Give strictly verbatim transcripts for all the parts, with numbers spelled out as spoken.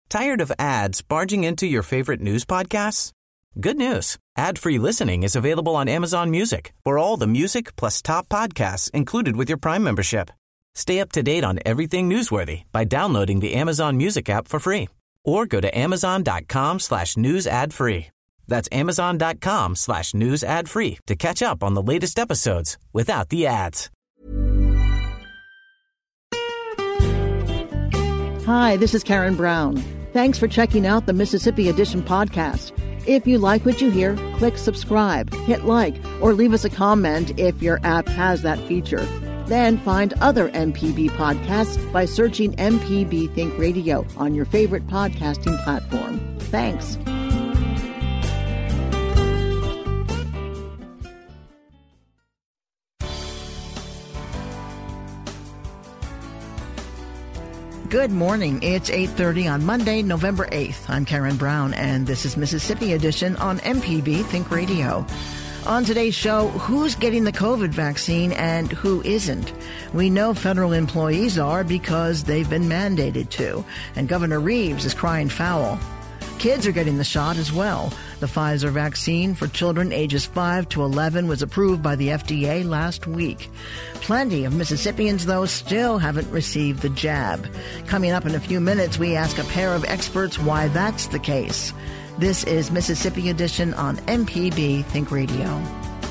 Tired of ads barging into your favorite news podcasts? Good news. Ad-free listening is available on Amazon Music for all the music plus top podcasts included with your Prime membership. Stay up to date on everything newsworthy by downloading the Amazon Music app for free or go to amazon.com slash news ad free. That's amazon.com slash news ad free to catch up on the latest episodes without the ads. Hi, this is Karen Brown. Thanks for checking out the Mississippi Edition podcast. If you like what you hear, click subscribe, hit like, or leave us a comment if your app has that feature. Then find other M P B podcasts by searching M P B Think Radio on your favorite podcasting platform. Thanks. Good morning. It's eight thirty on Monday, November eighth. I'm Karen Brown, and this is Mississippi Edition on M P B Think Radio. On today's show, who's getting the COVID vaccine and who isn't? We know federal employees are because they've been mandated to, and Governor Reeves is crying foul. Kids are getting the shot as well. The Pfizer vaccine for children ages five to eleven was approved by the F D A last week. Plenty of Mississippians, though, still haven't received the jab. Coming up in a few minutes, we ask a pair of experts why that's the case. This is Mississippi Edition on M P B Think Radio.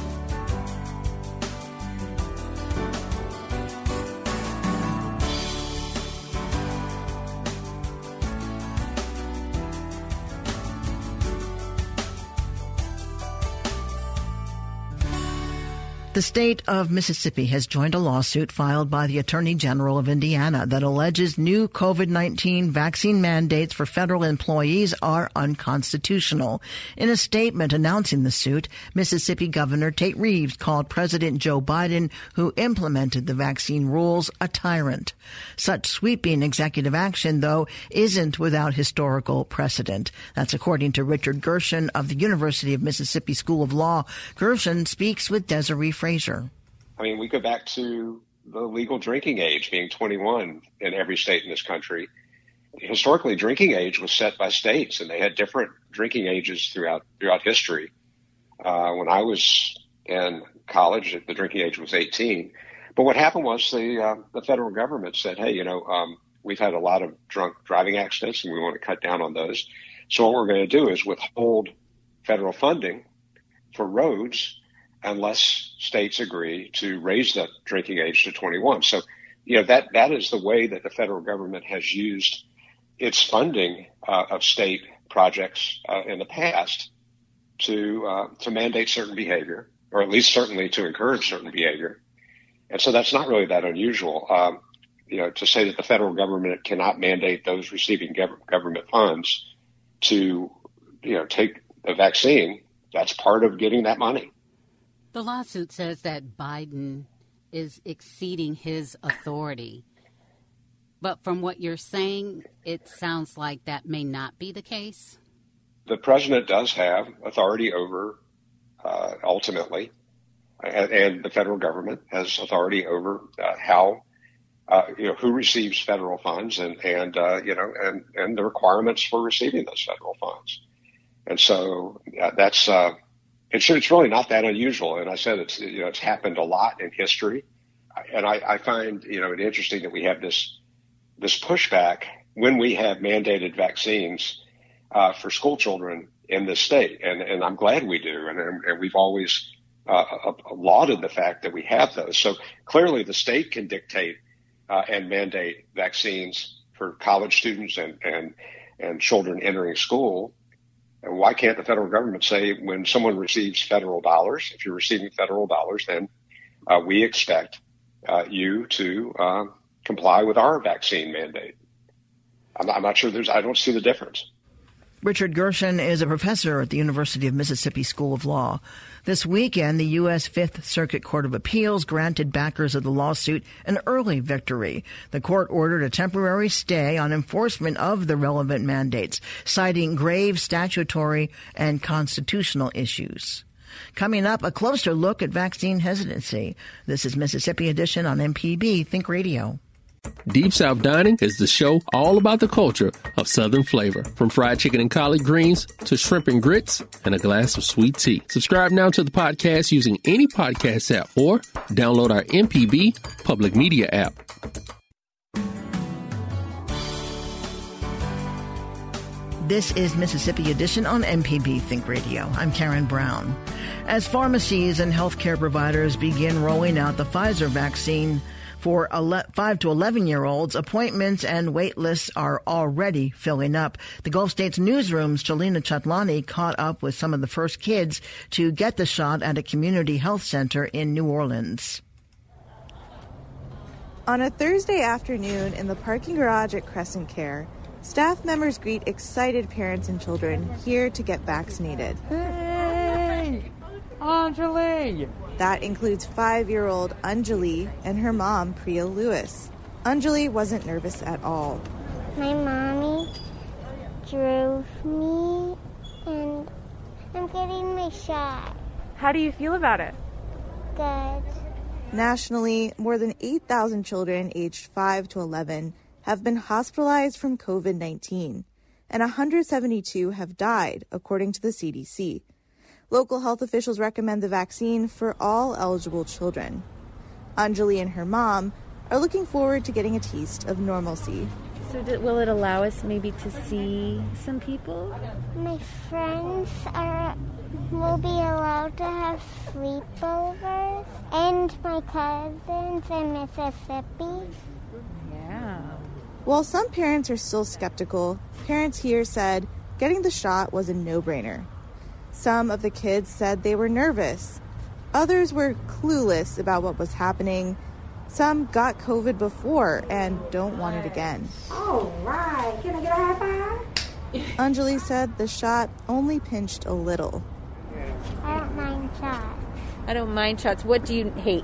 The state of Mississippi has joined a lawsuit filed by the Attorney General of Indiana that alleges new COVID nineteen vaccine mandates for federal employees are unconstitutional. In a statement announcing the suit, Mississippi Governor Tate Reeves called President Joe Biden, who implemented the vaccine rules, a tyrant. Such sweeping executive action, though, isn't without historical precedent. That's according to Richard Gershon of the University of Mississippi School of Law. Gershon speaks with Desiree Fraser. I mean, we go back to the legal drinking age being twenty-one in every state in this country. Historically, drinking age was set by states, and they had different drinking ages throughout throughout history. Uh, when I was in college, the drinking age was eighteen. But what happened was the uh, the federal government said, hey, you know, um, we've had a lot of drunk driving accidents, and we want to cut down on those. So what we're going to do is withhold federal funding for roads unless states agree to raise the drinking age to twenty-one. So, you know, that that is the way that the federal government has used its funding uh, of state projects uh, in the past to uh, to mandate certain behavior, or at least certainly to encourage certain behavior. And so that's not really that unusual. Um, you know, to say that the federal government cannot mandate those receiving gov- government funds to, you know, take the vaccine, that's part of getting that money. The lawsuit says that Biden is exceeding his authority. But from what you're saying, it sounds like that may not be the case. The president does have authority over, uh, ultimately, and, and the federal government has authority over uh, how, uh, you know, who receives federal funds and, and uh, you know, and, and the requirements for receiving those federal funds. And so uh, that's... Uh, It's, it's really not that unusual. And I said it's, you know, it's happened a lot in history. And I, I find, you know, it interesting that we have this, this pushback when we have mandated vaccines uh, for school children in this state. And, and I'm glad we do. And, and we've always uh, lauded the fact that we have those. So clearly the state can dictate uh, and mandate vaccines for college students and, and, and children entering school. And why can't the federal government say when someone receives federal dollars, if you're receiving federal dollars, then uh, we expect uh, you to uh, comply with our vaccine mandate? I'm not, I'm not sure there's, I don't see the difference. Richard Gershon is a professor at the University of Mississippi School of Law. This weekend, the U S Fifth Circuit Court of Appeals granted backers of the lawsuit an early victory. The court ordered a temporary stay on enforcement of the relevant mandates, citing grave statutory and constitutional issues. Coming up, a closer look at vaccine hesitancy. This is Mississippi Edition on M P B Think Radio. Deep South Dining is the show all about the culture of Southern flavor, from fried chicken and collard greens to shrimp and grits and a glass of sweet tea. Subscribe now to the podcast using any podcast app or download our M P B public media app. This is Mississippi Edition on M P B Think Radio. I'm Karen Brown. As pharmacies and healthcare providers begin rolling out the Pfizer vaccine for five to eleven-year-olds, appointments and wait lists are already filling up. The Gulf States Newsroom's Shalina Chatlani caught up with some of the first kids to get the shot at a community health center in New Orleans. On a Thursday afternoon in the parking garage at Crescent Care, staff members greet excited parents and children here to get vaccinated. Hey, Anjali! That includes five-year-old Anjali and her mom, Priya Lewis. Anjali wasn't nervous at all. My mommy drove me, and I'm getting my shot. How do you feel about it? Good. Nationally, more than eight thousand children aged five to eleven have been hospitalized from covid nineteen, and one hundred seventy-two have died, according to the C D C. Local health officials recommend the vaccine for all eligible children. Anjali and her mom are looking forward to getting a taste of normalcy. So did, will it allow us maybe to see some people? My friends are will be allowed to have sleepovers, and my cousins in Mississippi. Yeah. While some parents are still skeptical, parents here said getting the shot was a no-brainer. Some of the kids said they were nervous. Others were clueless about what was happening. Some got COVID before and don't want it again. All right. Can I get a high five? Anjali said the shot only pinched a little. I don't mind shots. I don't mind shots. What do you hate?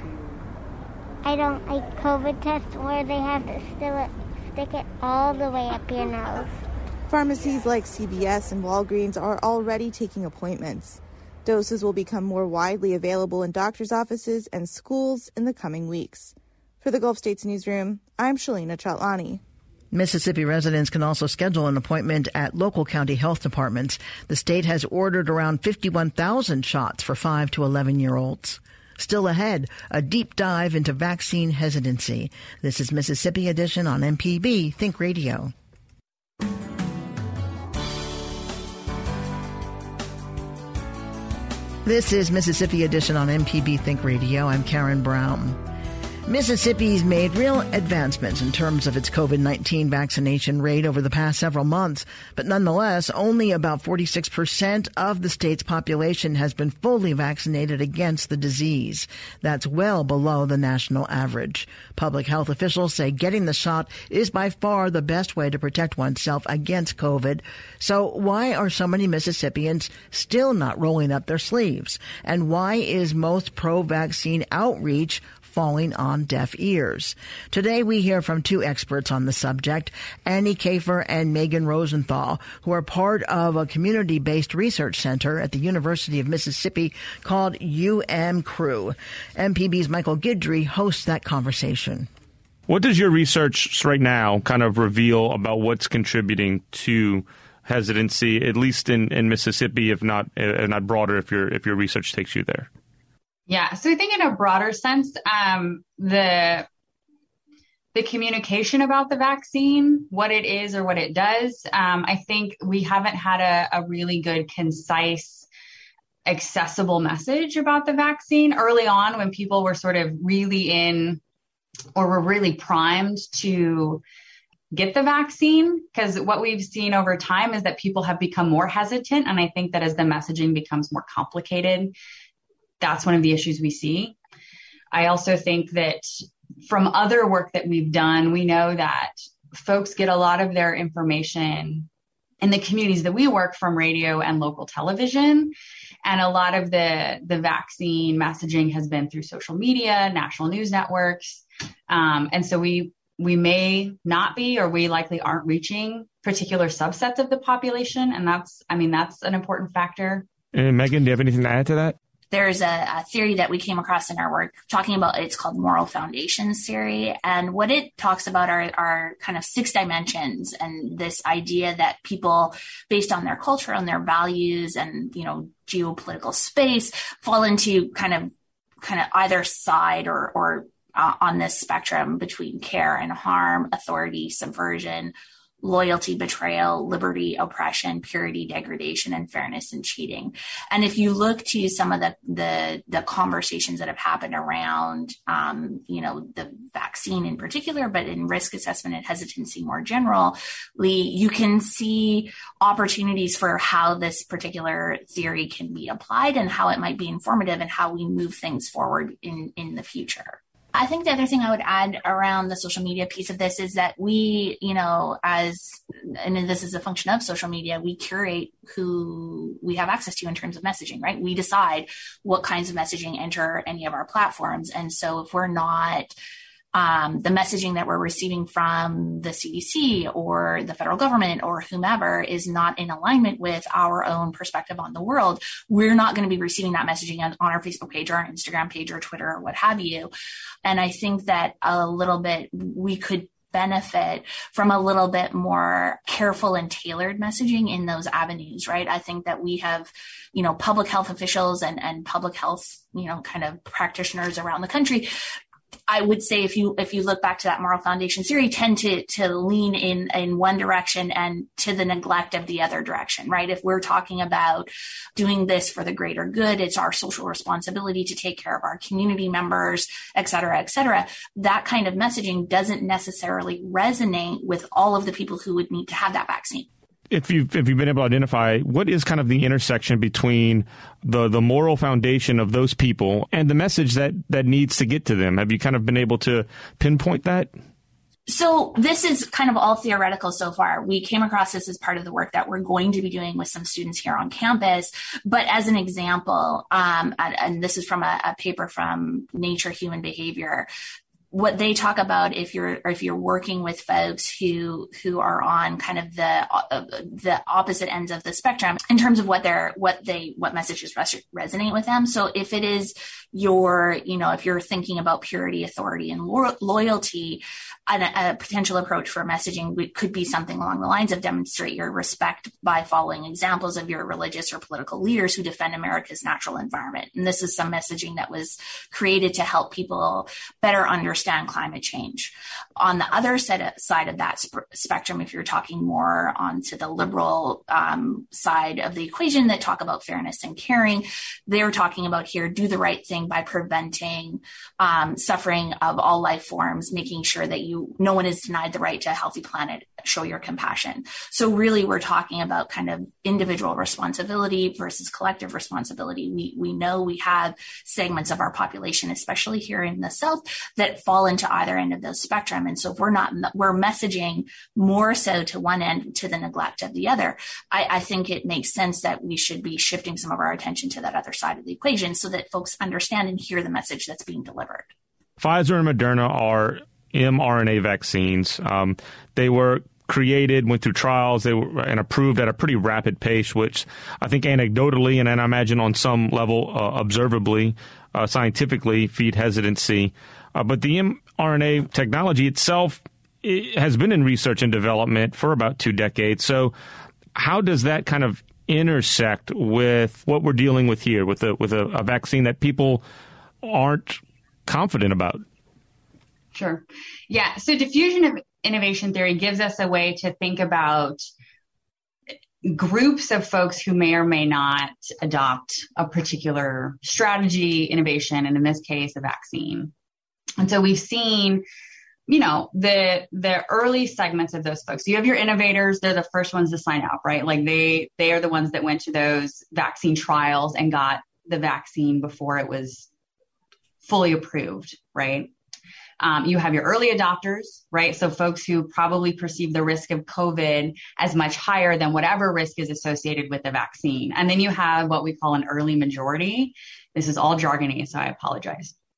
I don't like COVID tests where they have to still it, stick it all the way up your nose. Pharmacies like C V S and Walgreens are already taking appointments. Doses will become more widely available in doctors' offices and schools in the coming weeks. For the Gulf States Newsroom, I'm Shalina Chatlani. Mississippi residents can also schedule an appointment at local county health departments. The state has ordered around fifty-one thousand shots for five to eleven-year-olds. Still ahead, a deep dive into vaccine hesitancy. This is Mississippi Edition on M P B Think Radio. This is Mississippi Edition on M P B Think Radio. I'm Karen Brown. Mississippi's made real advancements in terms of its covid nineteen vaccination rate over the past several months, but nonetheless, only about forty-six percent of the state's population has been fully vaccinated against the disease. That's well below the national average. Public health officials say getting the shot is by far the best way to protect oneself against COVID. So why are so many Mississippians still not rolling up their sleeves? And why is most pro-vaccine outreach falling on deaf ears? Today we hear from two experts on the subject, Annie Kafer and Megan Rosenthal, who are part of a community-based research center at the University of Mississippi called U M Crew. M P B's Michael Guidry hosts that conversation. What does your research right now kind of reveal about what's contributing to hesitancy, at least in, in Mississippi, if not uh, not broader, if your if your research takes you there? Yeah, so I think in a broader sense, um, the the communication about the vaccine, what it is or what it does, um, I think we haven't had a, a really good, concise, accessible message about the vaccine early on when people were sort of really in or were really primed to get the vaccine, because what we've seen over time is that people have become more hesitant. And I think that as the messaging becomes more complicated, that's one of the issues we see. I also think that from other work that we've done, we know that folks get a lot of their information in the communities that we work from radio and local television. And a lot of the, the vaccine messaging has been through social media, national news networks. Um, and so we we may not be, or we likely aren't reaching particular subsets of the population. And that's, I mean, that's an important factor. And Megan, do you have anything to add to that? there's a, a theory that we came across in our work talking about, it's called moral foundations theory. And what it talks about are, are kind of six dimensions, and this idea that people, based on their culture and their values and, you know, geopolitical space, fall into kind of kind of either side or, or uh, on this spectrum between care and harm, authority, subversion, loyalty, betrayal, liberty, oppression, purity, degradation, and fairness and cheating. And if you look to some of the the, the conversations that have happened around, um, you know, the vaccine in particular, but in risk assessment and hesitancy more generally, you can see opportunities for how this particular theory can be applied and how it might be informative and how we move things forward in, in the future. I think the other thing I would add around the social media piece of this is that we, you know, as, and this is a function of social media, we curate who we have access to in terms of messaging, right? We decide what kinds of messaging enter any of our platforms. And so if we're not, um, the messaging that we're receiving from the C D C or the federal government or whomever is not in alignment with our own perspective on the world, we're not going to be receiving that messaging on, on our Facebook page or our Instagram page or Twitter or what have you. And I think that a little bit we could benefit from a little bit more careful and tailored messaging in those avenues, right? I think that we have, you know, public health officials and, and public health, you know, kind of practitioners around the country. I would say if you if you look back to that moral foundation theory, tend to to lean in in one direction and to the neglect of the other direction, right? If we're talking about doing this for the greater good, it's our social responsibility to take care of our community members, et cetera, et cetera. That kind of messaging doesn't necessarily resonate with all of the people who would need to have that vaccine. If you've, if you've been able to identify what is kind of the intersection between the, the moral foundation of those people and the message that, that needs to get to them, have you kind of been able to pinpoint that? So this is kind of all theoretical so far. We came across this as part of the work that we're going to be doing with some students here on campus. But as an example, um, and, and this is from a, a paper from Nature Human Behavior, what they talk about if you're or if you're working with folks who who are on kind of the uh, the opposite ends of the spectrum in terms of what they're what they what messages res- resonate with them. So if it is your, you know, if you're thinking about purity, authority, and lo- loyalty, a, a potential approach for messaging could be something along the lines of demonstrate your respect by following examples of your religious or political leaders who defend America's natural environment. And this is some messaging that was created to help people better understand climate change. On the other side of, side of that sp- spectrum, if you're talking more onto the liberal um, side of the equation that talk about fairness and caring, they're talking about here, do the right thing by preventing um, suffering of all life forms, making sure that you no one is denied the right to a healthy planet, show your compassion. So really, we're talking about kind of individual responsibility versus collective responsibility. We we know we have segments of our population, especially here in the South, that fall into either end of the spectrum. And so if we're not, we're messaging more so to one end to the neglect of the other, I, I think it makes sense that we should be shifting some of our attention to that other side of the equation so that folks understand and hear the message that's being delivered. Pfizer and Moderna are mRNA vaccines. Um, they were created, went through trials, they were and approved at a pretty rapid pace, which I think anecdotally and, and I imagine on some level uh, observably, uh, scientifically feed hesitancy. Uh, but the mRNA technology itself it has been in research and development for about two decades. So how does that kind of intersect with what we're dealing with here, with a, with a, a vaccine that people aren't confident about? Sure. Yeah. So diffusion of innovation theory gives us a way to think about groups of folks who may or may not adopt a particular strategy, innovation, and in this case, a vaccine. And so we've seen, you know, the the early segments of those folks. So you have your innovators, they're the first ones to sign up, right? Like they they are the ones that went to those vaccine trials and got the vaccine before it was fully approved, right? Um, you have your early adopters, right? So folks who probably perceive the risk of COVID as much higher than whatever risk is associated with the vaccine. And then you have what we call an early majority. This is all jargony, so I apologize.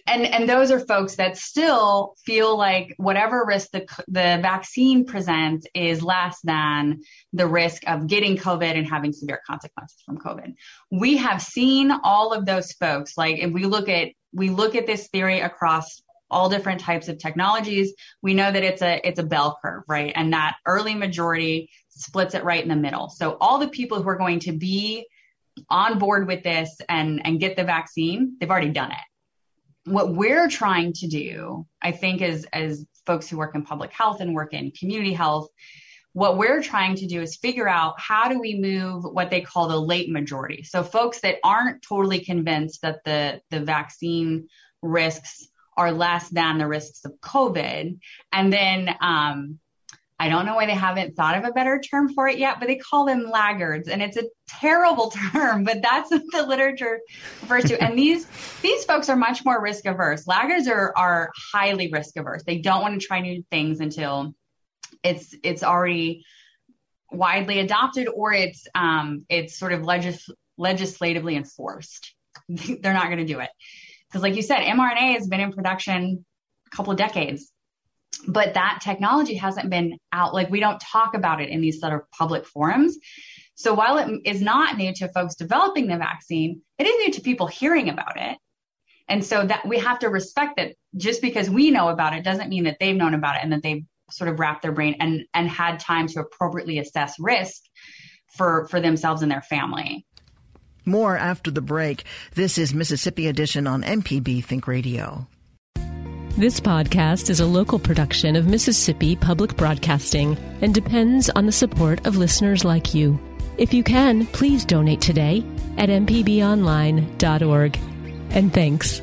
and, and those are folks that still feel like whatever risk the, the vaccine presents is less than the risk of getting COVID and having severe consequences from COVID. We have seen all of those folks. Like if we look at, we look at this theory across all different types of technologies, we know that it's a, it's a bell curve, right? And that early majority splits it right in the middle. So all the people who are going to be on board with this and, and get the vaccine, they've already done it. What we're trying to do, I think, as, as folks who work in public health and work in community health, what we're trying to do is figure out how do we move what they call the late majority. So folks that aren't totally convinced that the, the vaccine risks are less than the risks of COVID. And then, um, I don't know why they haven't thought of a better term for it yet, but they call them laggards. And it's a terrible term, but that's what the literature refers to. And these, these folks are much more risk averse. Laggards are, are highly risk averse. They don't want to try new things until it's, it's already widely adopted or it's, um, it's sort of legis- legislatively enforced. They're not going to do it. Because like you said, mRNA has been in production a couple of decades. But that technology hasn't been out, like we don't talk about it in these sort of public forums. So while it is not new to folks developing the vaccine, it is new to people hearing about it. And so that we have to respect that just because we know about it doesn't mean that they've known about it and that they've sort of wrapped their brain and, and had time to appropriately assess risk for, for themselves and their family. More after the break. This is Mississippi Edition on M P B Think Radio. This podcast is a local production of Mississippi Public Broadcasting and depends on the support of listeners like you. If you can, please donate today at m p b online dot org. And thanks.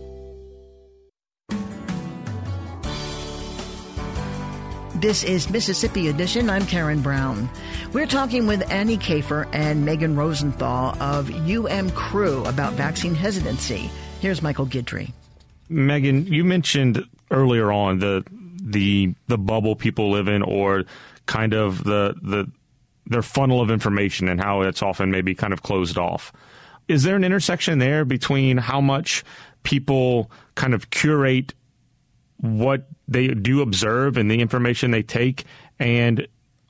This is Mississippi Edition. I'm Karen Brown. We're talking with Annie Kafer and Megan Rosenthal of U M Crew about vaccine hesitancy. Here's Michael Guidry. Megan, you mentioned earlier on the the the bubble people live in, or kind of the the their funnel of information and how it's often maybe kind of closed off. Is there an intersection there between how much people kind of curate what they do observe and the information they take, and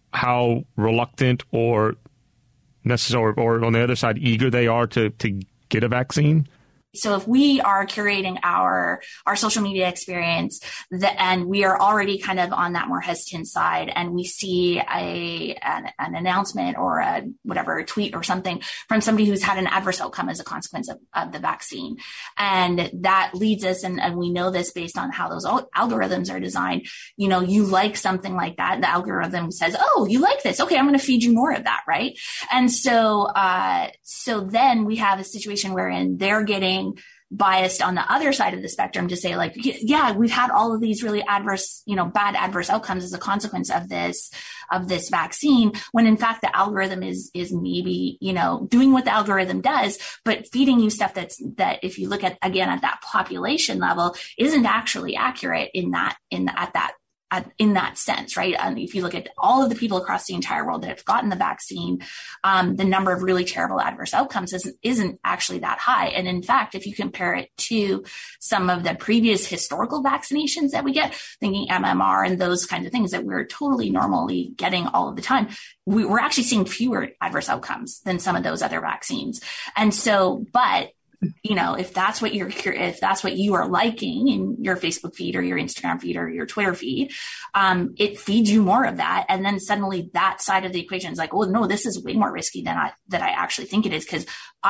how reluctant or necessary, or on the other side, eager they are to to get a vaccine? So if we are curating our our social media experience the, and we are already kind of on that more hesitant side, and we see a an, an announcement or a whatever a tweet or something from somebody who's had an adverse outcome as a consequence of, of the vaccine, and that leads us, and, and we know this based on how those algorithms are designed. You know, you like something like that, the algorithm says, "Oh, you like this? Okay, I'm going to feed you more of that," right? And so, uh, so then we have a situation wherein they're getting biased on the other side of the spectrum to say, like, yeah, we've had all of these really adverse, you know, bad adverse outcomes as a consequence of this, of this vaccine, when in fact the algorithm is, is maybe, you know, doing what the algorithm does, but feeding you stuff that's, that if you look at, again, at that population level, isn't actually accurate in that, in the, at that, in that sense, right? And if you look at all of the people across the entire world that have gotten the vaccine, um, the number of really terrible adverse outcomes isn't, isn't actually that high. And in fact, if you compare it to some of the previous historical vaccinations that we get, thinking M M R and those kinds of things that we're totally normally getting all of the time, we, we're actually seeing fewer adverse outcomes than some of those other vaccines. And so, but you know, if that's what you're, if that's what you are liking in your Facebook feed or your Instagram feed or your Twitter feed, um, it feeds you more of that. And then suddenly that side of the equation is like, well, no, this is way more risky than I, that I actually think it is. Cause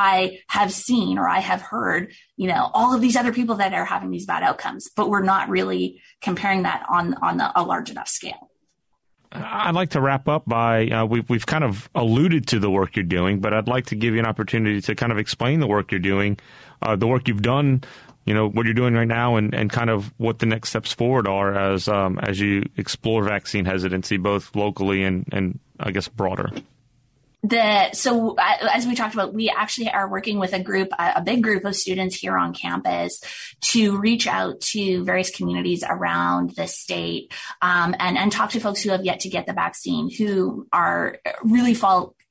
I have seen, or I have heard, you know, all of these other people that are having these bad outcomes, but we're not really comparing that on, on the, a large enough scale. I'd like to wrap up by, uh, we've, we've kind of alluded to the work you're doing, but I'd like to give you an opportunity to kind of explain the work you're doing, uh, the work you've done, you know, what you're doing right now, and, and kind of what the next steps forward are as um, as you explore vaccine hesitancy, both locally and, and I guess broader. The, so as we talked about, we actually are working with a group, a big group of students here on campus to reach out to various communities around the state, um, and, and talk to folks who have yet to get the vaccine, who are really fall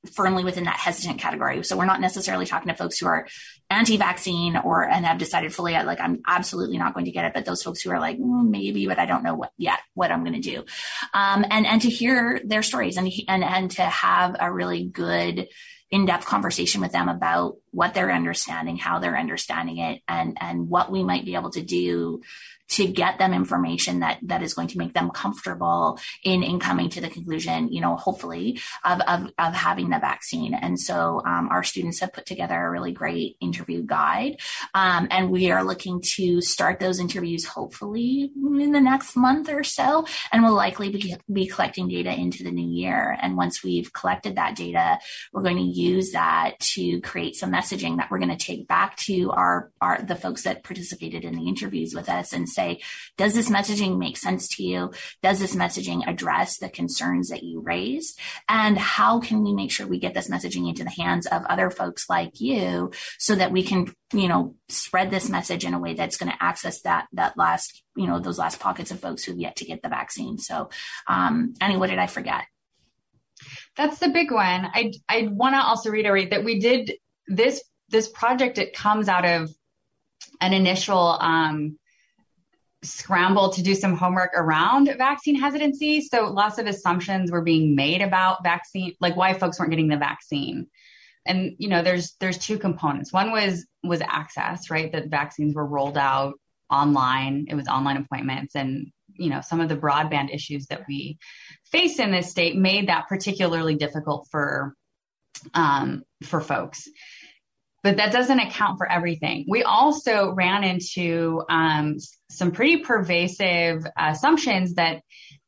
firmly within that hesitant category. So we're not necessarily talking to folks who are anti-vaccine or and have decided fully, like, I'm absolutely not going to get it. But those folks who are like, mm, maybe, but I don't know what yet, what I'm going to do. Um, and, and to hear their stories and, and, and to have a really good in-depth conversation with them about what they're understanding, how they're understanding it, and, and what we might be able to do to get them information that, that is going to make them comfortable in, in coming to the conclusion, you know, hopefully of, of, of having the vaccine. And so, um, our students have put together a really great interview guide. Um, and we are looking to start those interviews hopefully in the next month or so. And we'll likely be, be collecting data into the new year. And once we've collected that data, we're going to use that to create some messaging that we're going to take back to our, our, the folks that participated in the interviews with us and say, does this messaging make sense to you? Does this messaging address the concerns that you raised? And how can we make sure we get this messaging into the hands of other folks like you so that we can, you know, spread this message in a way that's going to access that, that last, you know, those last pockets of folks who've yet to get the vaccine. So, um, Annie, what did I forget? That's the big one. I, I want to also reiterate that we did this, this project, it comes out of an initial, um, scramble to do some homework around vaccine hesitancy. So lots of assumptions were being made about vaccine, like why folks weren't getting the vaccine. And, you know, there's, there's two components. One was, was access, right? That vaccines were rolled out online. It was online appointments, and, you know, some of the broadband issues that we face in this state made that particularly difficult for, um, for folks. But that doesn't account for everything. We also ran into um, some pretty pervasive assumptions that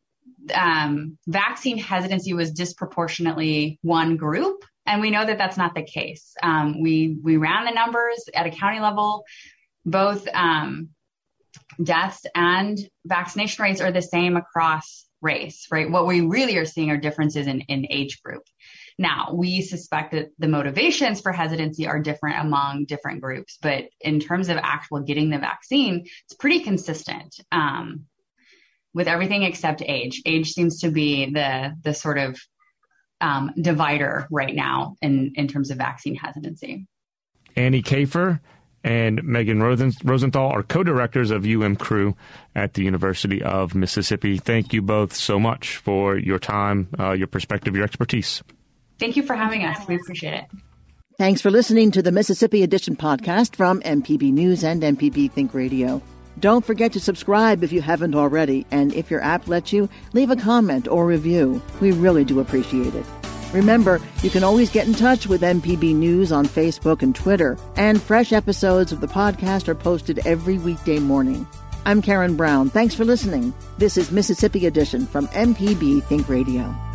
um, vaccine hesitancy was disproportionately one group. And we know that that's not the case. Um, we, we ran the numbers at a county level. Both um, deaths and vaccination rates are the same across race, right? What we really are seeing are differences in, in age group. Now, we suspect that the motivations for hesitancy are different among different groups, but in terms of actual getting the vaccine, it's pretty consistent um, with everything except age. Age seems to be the the sort of um, divider right now in, in terms of vaccine hesitancy. Annie Kafer and Megan Rosenthal are co-directors of U M Crew at the University of Mississippi. Thank you both so much for your time, uh, your perspective, your expertise. Thank you for having us. We appreciate it. Thanks for listening to the Mississippi Edition podcast from M P B News and M P B Think Radio. Don't forget to subscribe if you haven't already, and if your app lets you, leave a comment or review. We really do appreciate it. Remember, you can always get in touch with M P B News on Facebook and Twitter, and fresh episodes of the podcast are posted every weekday morning. I'm Karen Brown. Thanks for listening. This is Mississippi Edition from M P B Think Radio.